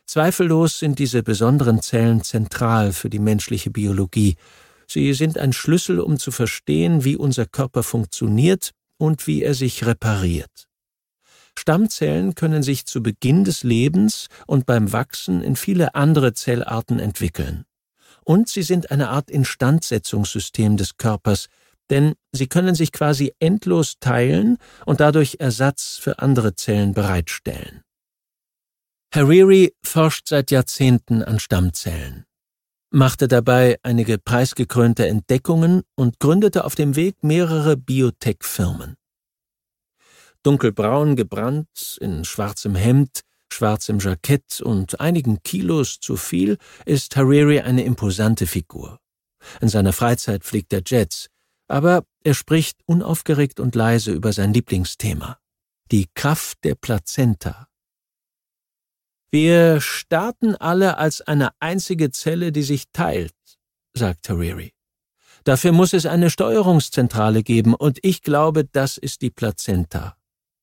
Zweifellos sind diese besonderen Zellen zentral für die menschliche Biologie. Sie sind ein Schlüssel, um zu verstehen, wie unser Körper funktioniert und wie er sich repariert. Stammzellen können sich zu Beginn des Lebens und beim Wachsen in viele andere Zellarten entwickeln. Und sie sind eine Art Instandsetzungssystem des Körpers, denn sie können sich quasi endlos teilen und dadurch Ersatz für andere Zellen bereitstellen. Hariri forscht seit Jahrzehnten an Stammzellen, machte dabei einige preisgekrönte Entdeckungen und gründete auf dem Weg mehrere Biotech-Firmen. Dunkelbraun gebrannt, in schwarzem Hemd, schwarzem Jackett und einigen Kilos zu viel, ist Hariri eine imposante Figur. In seiner Freizeit fliegt er Jets, aber er spricht unaufgeregt und leise über sein Lieblingsthema: die Kraft der Plazenta. Wir starten alle als eine einzige Zelle, die sich teilt, sagt Hariri. Dafür muss es eine Steuerungszentrale geben, und ich glaube, das ist die Plazenta.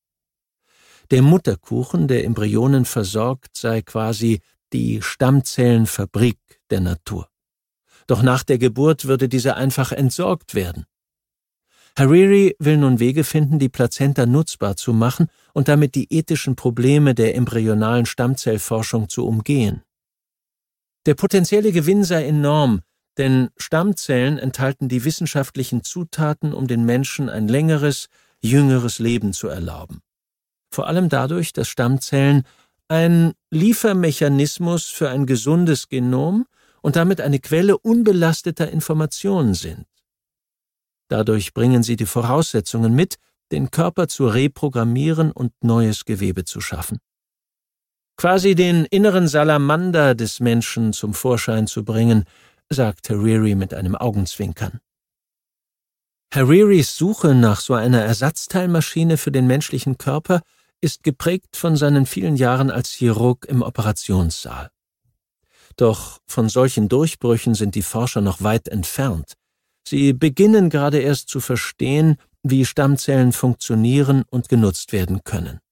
Der Mutterkuchen, der Embryonen versorgt, sei quasi die Stammzellenfabrik der Natur. Doch nach der Geburt würde diese einfach entsorgt werden. Hariri will nun Wege finden, die Plazenta nutzbar zu machen und damit die ethischen Probleme der embryonalen Stammzellforschung zu umgehen. Der potenzielle Gewinn sei enorm, denn Stammzellen enthalten die wissenschaftlichen Zutaten, um den Menschen ein längeres, jüngeres Leben zu erlauben. Vor allem dadurch, dass Stammzellen ein Liefermechanismus für ein gesundes Genom und damit eine Quelle unbelasteter Informationen sind. Dadurch bringen sie die Voraussetzungen mit, den Körper zu reprogrammieren und neues Gewebe zu schaffen. Quasi den inneren Salamander des Menschen zum Vorschein zu bringen, sagt Hariri mit einem Augenzwinkern. Hariris Suche nach so einer Ersatzteilmaschine für den menschlichen Körper ist geprägt von seinen vielen Jahren als Chirurg im Operationssaal. Doch von solchen Durchbrüchen sind die Forscher noch weit entfernt. Sie beginnen gerade erst zu verstehen, wie Stammzellen funktionieren und genutzt werden können.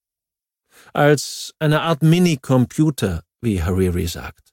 Als eine Art Mini-Computer, wie Hariri sagt.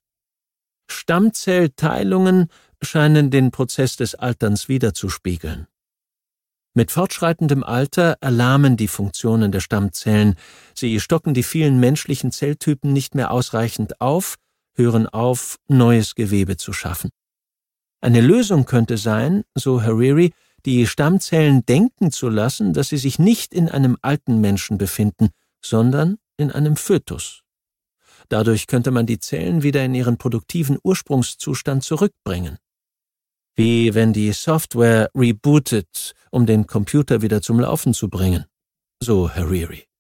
Stammzellteilungen scheinen den Prozess des Alterns widerzuspiegeln. Mit fortschreitendem Alter erlahmen die Funktionen der Stammzellen, sie stocken die vielen menschlichen Zelltypen nicht mehr ausreichend auf, hören auf, neues Gewebe zu schaffen. Eine Lösung könnte sein, so Hariri, die Stammzellen denken zu lassen, dass sie sich nicht in einem alten Menschen befinden, sondern in einem Fötus. Dadurch könnte man die Zellen wieder in ihren produktiven Ursprungszustand zurückbringen. Wie wenn die Software rebootet, um den Computer wieder zum Laufen zu bringen, so Hariri.